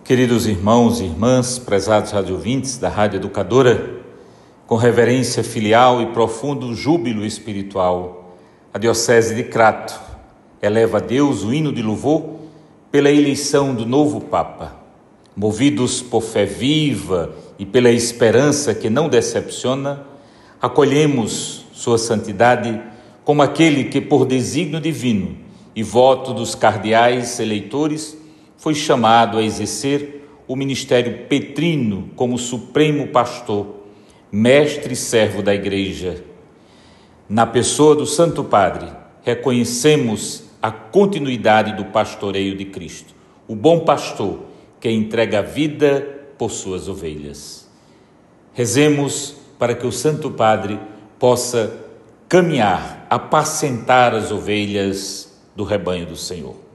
Queridos irmãos e irmãs, prezados radiovintes da Rádio Educadora, com reverência filial e profundo júbilo espiritual, a Diocese de Crato eleva a Deus o hino de louvor pela eleição do novo Papa. Movidos por fé viva e pela esperança que não decepciona, acolhemos Sua Santidade como aquele que, por desígnio divino e voto dos cardeais eleitores, foi chamado a exercer o ministério petrino como supremo pastor, mestre e servo da Igreja. Na pessoa do Santo Padre, reconhecemos a continuidade do pastoreio de Cristo, o bom pastor que entrega a vida por suas ovelhas. Rezemos para que o Santo Padre possa caminhar, apacentar as ovelhas do rebanho do Senhor.